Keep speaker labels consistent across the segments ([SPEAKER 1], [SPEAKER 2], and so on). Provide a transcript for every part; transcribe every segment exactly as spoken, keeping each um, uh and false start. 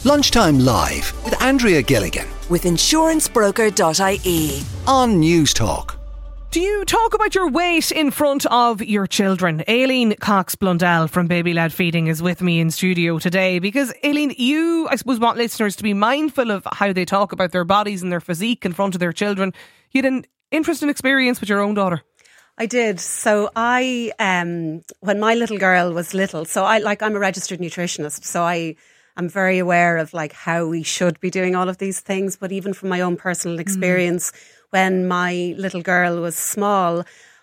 [SPEAKER 1] Lunchtime Live with Andrea Gilligan
[SPEAKER 2] with insurance broker dot I E
[SPEAKER 1] on News Talk.
[SPEAKER 3] Do you talk about your weight in front of your children? Aileen Cox-Blundell from Baby Led Feeding is with me in studio today because, Aileen, you, I suppose, want listeners to be mindful of how they talk about their bodies and their physique in front of their children. You had an interesting experience with your own daughter.
[SPEAKER 4] I did. So I, um, when my little girl was little, so I, like, I'm a registered nutritionist, so I am very aware of like how we should be doing all of these things. But even from my own personal experience, mm. when my little girl was small,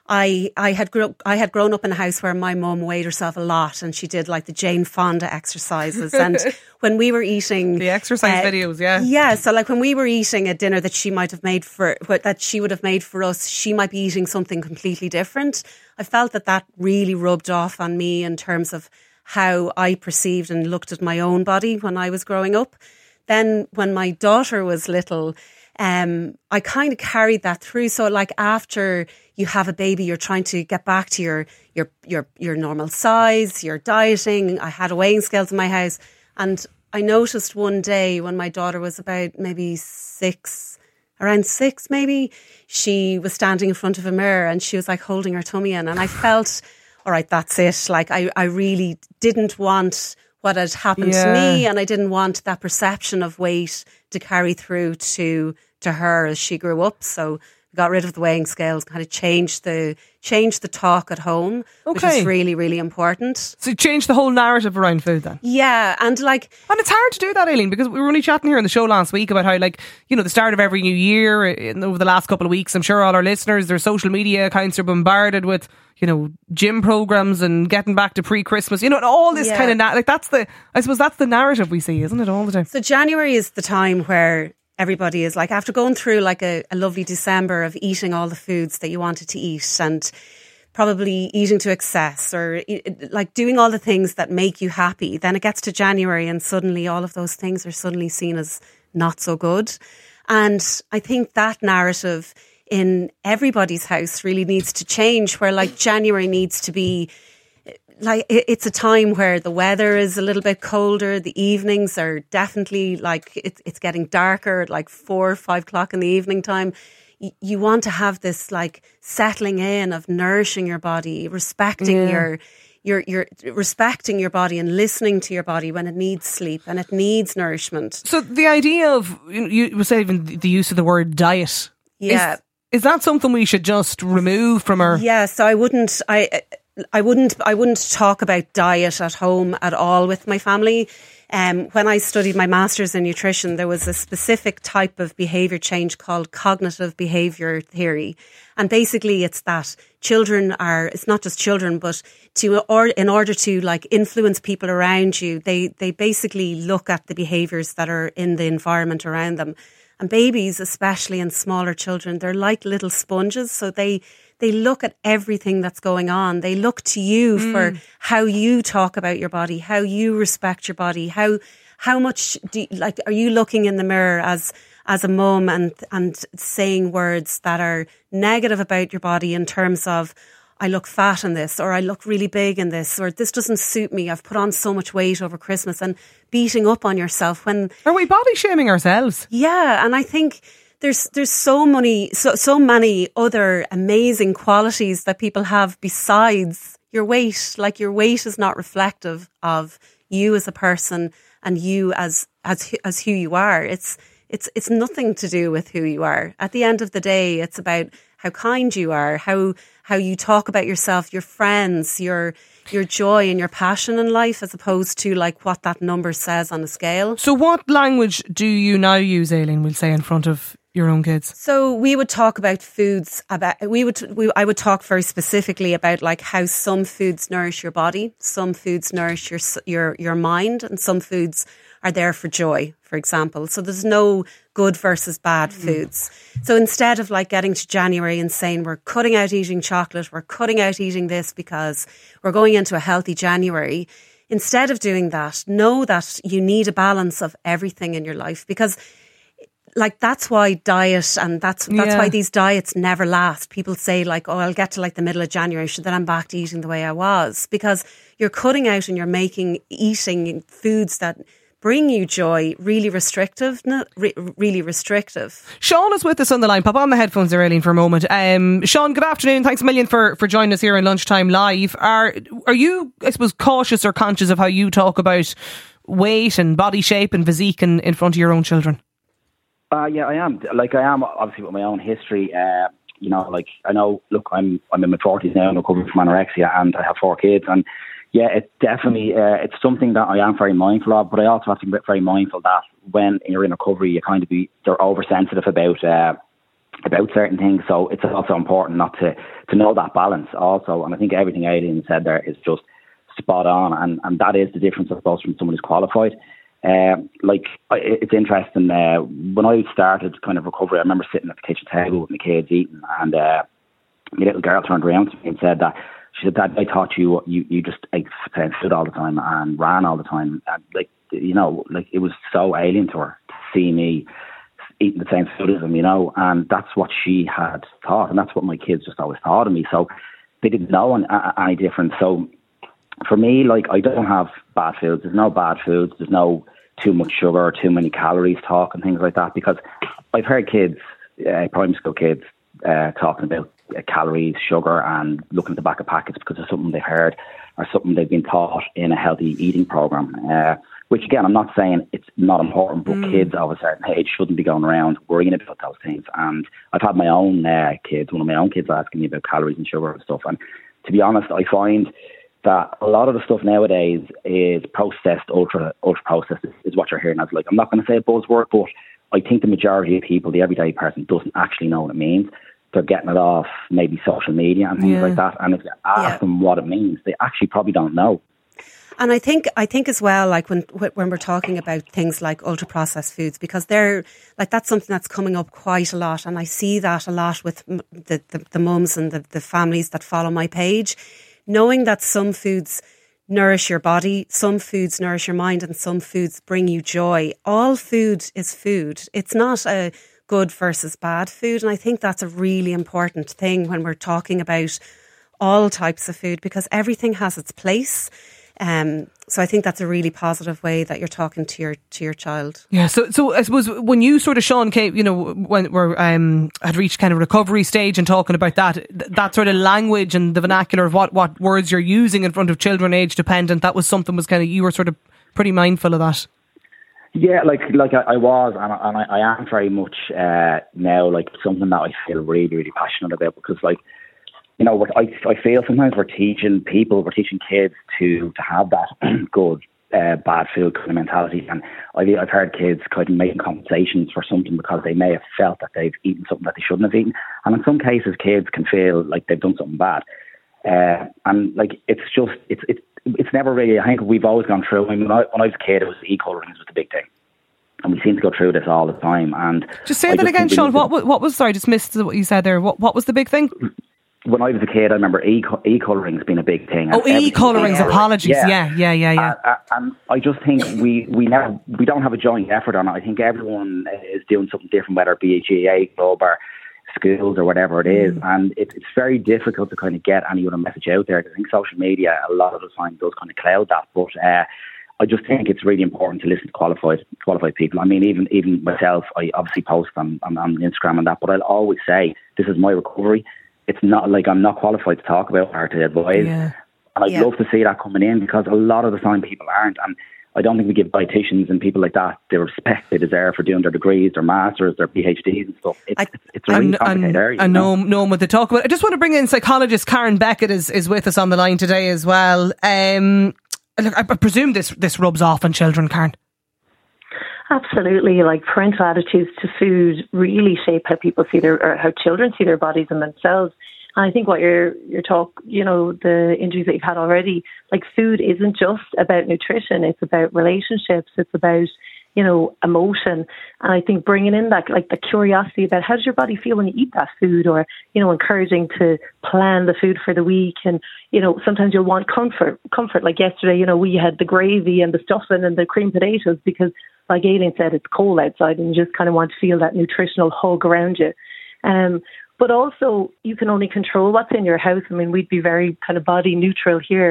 [SPEAKER 4] I I had grew, I had grown up in a house where my mum weighed herself a lot, and she did like the Jane Fonda exercises. And when we were eating
[SPEAKER 3] the exercise
[SPEAKER 4] uh,
[SPEAKER 3] videos, yeah,
[SPEAKER 4] yeah. So like when we were eating a dinner that she might have made for that she would have made for us, she might be eating something completely different. I felt that that really rubbed off on me in terms of how I perceived and looked at my own body when I was growing up. Then when my daughter was little, um, I kind of carried that through. So like after you have a baby, you're trying to get back to your, your, your, your normal size, you're dieting. I had a weighing scales in my house, and I noticed one day when my daughter was about maybe six, around six maybe, she was standing in front of a mirror and she was like holding her tummy in, and I felt, all right, that's it. Like I, I really didn't want what had happened
[SPEAKER 3] yeah.
[SPEAKER 4] to me, and I didn't want that perception of weight to carry through to to her as she grew up. So we got rid of the weighing scales, kind of changed the changed the talk at home,
[SPEAKER 3] okay.
[SPEAKER 4] which is really, really important.
[SPEAKER 3] So you changed the whole narrative around food then?
[SPEAKER 4] Yeah, and like...
[SPEAKER 3] And it's hard to do that, Aileen, because we were only chatting here on the show last week about how, like, you know, the start of every new year, in, over the last couple of weeks, I'm sure all our listeners, their social media accounts are bombarded with, you know, gym programs and getting back to pre-Christmas, you know, and all this yeah. kind of, na- like, that's the, I suppose that's the narrative we see, isn't it, all the time?
[SPEAKER 4] So January is the time where everybody is like, after going through like a, a lovely December of eating all the foods that you wanted to eat and probably eating to excess or like doing all the things that make you happy, then it gets to January and suddenly all of those things are suddenly seen as not so good. And I think that narrative in everybody's house really needs to change, where like January needs to be like, it's a time where the weather is a little bit colder. The evenings are definitely like, it's, it's getting darker at like four or five o'clock in the evening time. You want to have this like settling in of nourishing your body, respecting yeah. your, your, your, respecting your body and listening to your body when it needs sleep and it needs nourishment. So
[SPEAKER 3] the idea of, you were saying the use of the word diet.
[SPEAKER 4] Yeah.
[SPEAKER 3] Is, is that something we should just remove from our...
[SPEAKER 4] Yeah, so I wouldn't, I, I wouldn't, I wouldn't talk about diet at home at all with my family. Um, when I studied my master's in nutrition, there was a specific type of behaviour change called cognitive behaviour theory. And basically it's that children are, it's not just children, but to, or in order to like influence people around you, they, they basically look at the behaviours that are in the environment around them. And babies, especially and smaller children, they're like little sponges. So they, They look at everything that's going on. They look to you mm. for how you talk about your body, how you respect your body, how how much do you, like are you looking in the mirror as as a mum and and saying words that are negative about your body in terms of, I look fat in this, or I look really big in this, or this doesn't suit me, I've put on so much weight over Christmas, and beating up on yourself when...
[SPEAKER 3] Are we body shaming ourselves?
[SPEAKER 4] Yeah, and I think... There's there's so many so so many other amazing qualities that people have besides your weight. Like your weight is not reflective of you as a person and you as as as who you are. It's it's it's nothing to do with who you are. At the end of the day, it's about how kind you are, how how you talk about yourself, your friends, your your joy and your passion in life, as opposed to like what that number says on a scale.
[SPEAKER 3] So what language do you now use, Aileen, we'll say, in front of your own kids?
[SPEAKER 4] So we would talk about foods, about we would we, I would talk very specifically about like how some foods nourish your body, some foods nourish your your your mind, and some foods are there for joy, for example. So there's no good versus bad foods. Mm. So instead of like getting to January and saying we're cutting out eating chocolate, we're cutting out eating this because we're going into a healthy January, instead of doing that, know that you need a balance of everything in your life, because like that's why diet and that's that's
[SPEAKER 3] yeah.
[SPEAKER 4] why these diets never last. People say like, oh, I'll get to like the middle of January, so then I'm back to eating the way I was, because you're cutting out and you're making eating foods that bring you joy, really restrictive, not re- really restrictive.
[SPEAKER 3] Sean is with us on the line. Pop on the headphones there, Aileen, for a moment. Um, Sean, good afternoon. Thanks a million for, for joining us here on Lunchtime Live. Are are you, I suppose, cautious or conscious of how you talk about weight and body shape and physique in, in front of your own children?
[SPEAKER 5] Uh, yeah, I am. Like, I am, obviously, with my own history. Uh, you know, like, I know, look, I'm I'm in my forties now, I'm recovering from anorexia, and I have four kids, and yeah, it definitely, uh, it's something that I am very mindful of, but I also have to be very mindful that when you're in recovery, you kind of be, they're oversensitive about uh, about certain things. So it's also important not to, to know that balance also. And I think everything Aileen said there is just spot on. And, and that is the difference, I suppose, from someone who's qualified. Uh, like, it's interesting, uh, when I started kind of recovery, I remember sitting at the kitchen table with my kids eating, and uh, my little girl turned around to me and said that, she said, Dad, I thought you you, you just ate food all the time and ran all the time. And like, you know, like it was so alien to her to see me eating the same food as them, you know, and that's what she had thought, and that's what my kids just always thought of me. So they didn't know any, any different. So for me, like, I don't have bad foods. There's no bad foods. There's no too much sugar or too many calories talk and things like that, because I've heard kids, uh, primary school kids, uh, talking about uh, calories, sugar, and looking at the back of packets because of something they've heard or something they've been taught in a healthy eating program. Uh, which, again, I'm not saying it's not important, but mm. kids of a certain age shouldn't be going around worrying about those things. And I've had my own uh, kids, one of my own kids asking me about calories and sugar and stuff. And to be honest, I find that a lot of the stuff nowadays is processed, ultra ultra processed, is, is what you're hearing as. Like, I'm not going to say a buzzword, but I think the majority of people, the everyday person, doesn't actually know what it means. They're getting it off maybe social media and things yeah. like that. And if you ask yeah. them what it means, they actually probably don't know.
[SPEAKER 4] And I think I think as well, like when when we're talking about things like ultra processed foods, because they're like, that's something that's coming up quite a lot, and I see that a lot with the the, the mums and the, the families that follow my page, knowing that some foods nourish your body, some foods nourish your mind, and some foods bring you joy. All food is food. It's not a good versus bad food, and I think that's a really important thing when we're talking about all types of food, because everything has its place. Um, so I think that's a really positive way that you're talking to your to your child.
[SPEAKER 3] Yeah. So, so I suppose when you sort of, Sean, came, you know, when we're um had reached kind of recovery stage and talking about that, that sort of language and the vernacular of what what words you're using in front of children, age dependent, that was something was kind of, you were sort of pretty mindful of that.
[SPEAKER 5] Yeah, like like I, I was, and, I, and I, I am very much uh, now, like, something that I feel really really passionate about, because, like, you know, what I, I feel sometimes we're teaching people, we're teaching kids to, to have that good, uh, bad food kind of mentality. And I've, I've heard kids kind of making compensations for something because they may have felt that they've eaten something that they shouldn't have eaten. And in some cases, kids can feel like they've done something bad. Uh, and, like, it's just, it's it's it's never really, I think we've always gone through. I mean, when I, when I was a kid, it was e-colourings was the big thing. And we seem to go through this all the time. And
[SPEAKER 3] just say I that just again, Sean. What, what was, sorry, I just missed what you said there. What, what was the big thing?
[SPEAKER 5] When I was a kid, I remember e e-colourings being a big thing.
[SPEAKER 3] Oh, e-colourings, apologies. Yeah, yeah, yeah, yeah. yeah.
[SPEAKER 5] Uh, uh, and I just think we we now we don't have a joint effort on it. I think everyone is doing something different, whether it be a G A A club or schools or whatever it is. Mm. And it, it's very difficult to kind of get any other message out there. I think social media a lot of the time does kind of cloud that. But uh, I just think it's really important to listen to qualified qualified people. I mean, even even myself, I obviously post on, on, on Instagram and that, but I'll always say, this is my recovery. It's not like I'm not qualified to talk about or to advise. Yeah. And I'd yeah. love to see that coming in, because a lot of the time people aren't. And I don't think we give dietitians and people like that the respect they deserve for doing their degrees, their masters, their PhDs and stuff. It's, I, it's a really and, complicated and, area.
[SPEAKER 3] I know, know what to talk about. I just want to bring in psychologist Karen Beckett is, is with us on the line today as well. Um, look, I presume this, this rubs off on children, Karen.
[SPEAKER 6] Absolutely. Like, parental attitudes to food really shape how people see their, or how children see their bodies and themselves. And I think what you're, you're talk, you know, the injuries that you've had already, like, food isn't just about nutrition. It's about relationships. It's about, you know, emotion. And I think bringing in that, like, the curiosity about how does your body feel when you eat that food, or, you know, encouraging to plan the food for the week. And, you know, sometimes you'll want comfort, comfort. Like yesterday, you know, we had the gravy and the stuffing and the cream potatoes because, like Aileen said, it's cold outside and you just kind of want to feel that nutritional hug around you. Um, but also, you can only control what's in your house. I mean, we'd be very kind of body neutral here,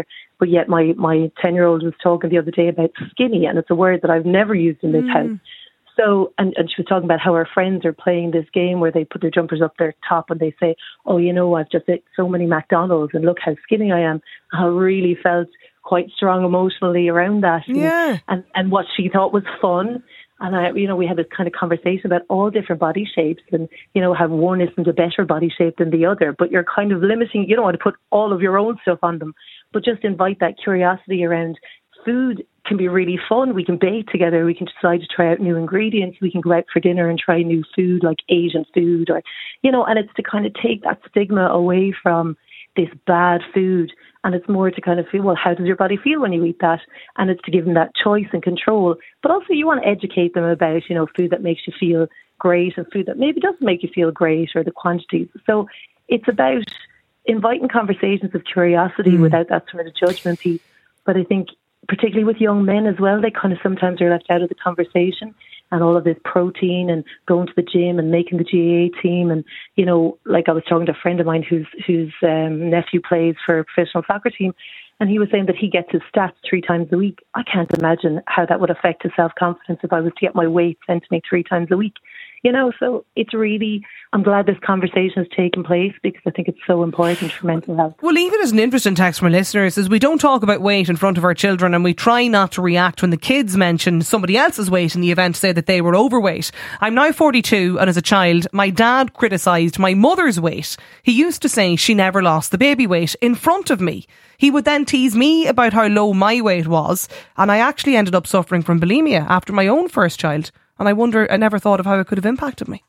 [SPEAKER 6] But yet my, my ten-year-old was talking the other day about skinny, and it's a word that I've never used in this mm. house. So, and, and she was talking about how her friends are playing this game where they put their jumpers up their top and they say, oh, you know, I've just ate so many McDonald's and look how skinny I am. I really felt quite strong emotionally around that.
[SPEAKER 3] Yeah.
[SPEAKER 6] And, and, and what she thought was fun. And, I, you know, we had this kind of conversation about all different body shapes and, you know, how one isn't a better body shape than the other. But you're kind of limiting, you don't want to put all of your own stuff on them, but just invite that curiosity around food. Can be really fun. We can bake together. We can decide to try out new ingredients. We can go out for dinner and try new food like Asian food, or, you know, and it's to kind of take that stigma away from this bad food. And it's more to kind of feel, well, how does your body feel when you eat that? And it's to give them that choice and control. But also you want to educate them about, you know, food that makes you feel great and food that maybe doesn't make you feel great, or the quantities. So it's about inviting conversations of curiosity mm. without that sort of judgment piece. But I think particularly with young men as well, they kind of sometimes are left out of the conversation, and all of this protein and going to the gym and making the G A A team. And, you know, like I was talking to a friend of mine whose whose um, nephew plays for a professional soccer team, and he was saying that he gets his stats three times a week. I can't imagine how that would affect his self-confidence if I was to get my weight sent to me three times a week. You know, so it's really, I'm glad this conversation has taken place because I think it's so important for mental health.
[SPEAKER 3] Well, even as an interesting text from our listeners is we don't talk about weight in front of our children, and we try not to react when the kids mention somebody else's weight in the event to say that they were overweight. I'm now forty-two, and as a child, my dad criticised my mother's weight. He used to say she never lost the baby weight in front of me. He would then tease me about how low my weight was, and I actually ended up suffering from bulimia after my own first child. And I wonder, I never thought of how it could have impacted me.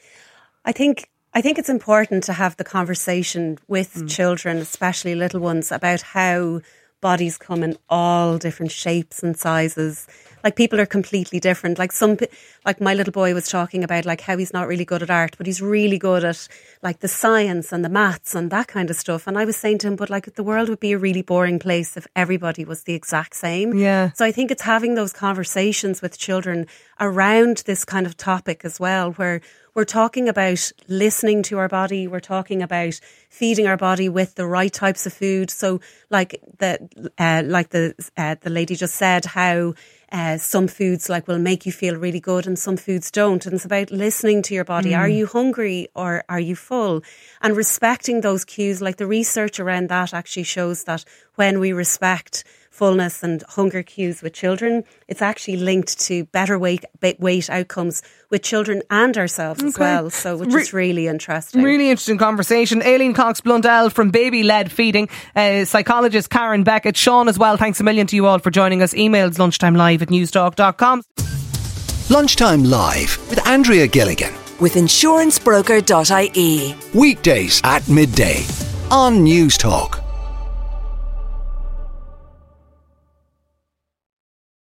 [SPEAKER 4] I think I think it's important to have the conversation with mm. children, especially little ones, about how bodies come in all different shapes and sizes. Like, people are completely different. Like some, like my little boy was talking about like how he's not really good at art, but he's really good at like the science and the maths and that kind of stuff. And I was saying to him, but like the world would be a really boring place if everybody was the exact same.
[SPEAKER 3] Yeah.
[SPEAKER 4] So I think it's having those conversations with children around this kind of topic as well, where we're talking about listening to our body. We're talking about feeding our body with the right types of food. So like the, uh, like the, uh, the lady just said, how Uh, some foods like will make you feel really good and some foods don't. And it's about listening to your body. Mm. Are you hungry or are you full? And respecting those cues. Like the research around that actually shows that when we respect fullness and hunger cues with children, it's actually linked to better weight weight outcomes with children and ourselves okay. as well. So, which Re- is really interesting.
[SPEAKER 3] Really interesting conversation. Aileen Cox-Blundell from Baby-Led Feeding, uh, psychologist Karen Beckett, Sean as well. Thanks a million to you all for joining us. Emails lunchtime live at newstalk dot com.
[SPEAKER 1] Lunchtime Live with Andrea Gilligan.
[SPEAKER 2] With insurance broker dot I E.
[SPEAKER 1] Weekdays at midday on Newstalk.